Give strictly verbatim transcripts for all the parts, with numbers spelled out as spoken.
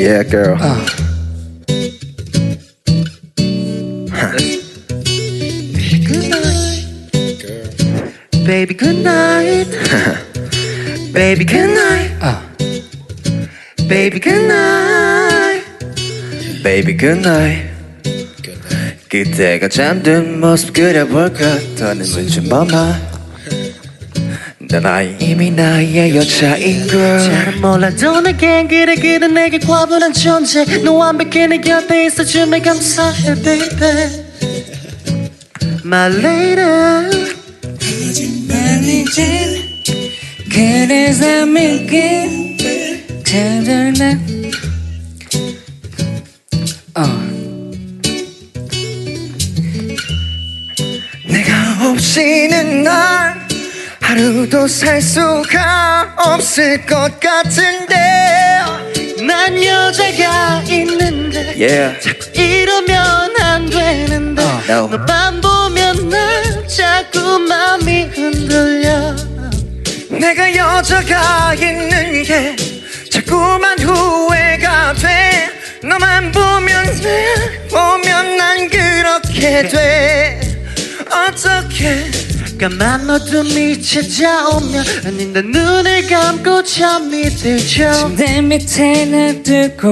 Yeah, girl. Uh. Good night, girl. Baby, good night. Baby, good night. Uh. Baby, good night. Baby, good night. 그때가 잠든 모습 그려볼까 더는 묻지 마마 난 아이 이미 나의 여자인 걸 잘은 몰라도 내겐 그래 그래 내게 과분한 존재 너 완벽해 내 곁에 있어줌에 감사해 baby My lady 하지만 이젠 그래서 믿긴 찾아나 어. 내가 없이는 난 하루도 살 수가 없을 것 같은데 난 여자가 있는데 Yeah. 자꾸 이러면 안 되는데 uh, no. 너만 보면 난 자꾸 맘이 흔들려 내가 여자가 있는 게 자꾸만 후회가 돼 너만 보면 내 보면 난 그렇게 돼 어떻게 까만 어둠이 찾아오면 아니 난 눈을 감고 잠이 들죠 침대 밑에 놔두고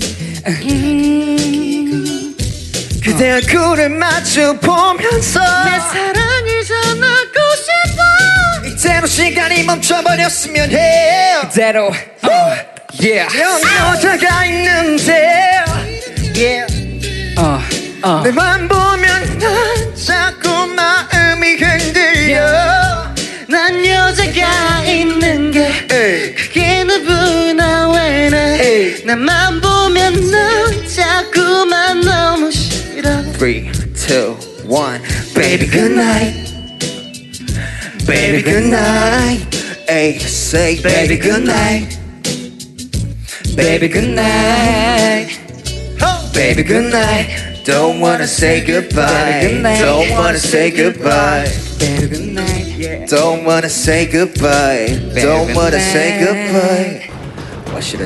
음. 그대 얼굴을 마주 보면서 내 사랑을 전하고 싶어 이대로 시간이 멈춰버렸으면 해 그대로 어. Yeah. 여자가 있는데 yeah. 어. 어. 내만 보면 난 자꾸 마음이 흔들려 난 여자가 있는 게 에이. 그게 누구나 왜나 나만 보면 넌 자꾸만 너무 싫어 three, two, one Baby good night Baby good night Ay, say baby good night Baby good night Baby good night Don't wanna say goodbye Don't wanna say goodbye Baby good night. Don't wanna say goodbye Don't wanna say goodbye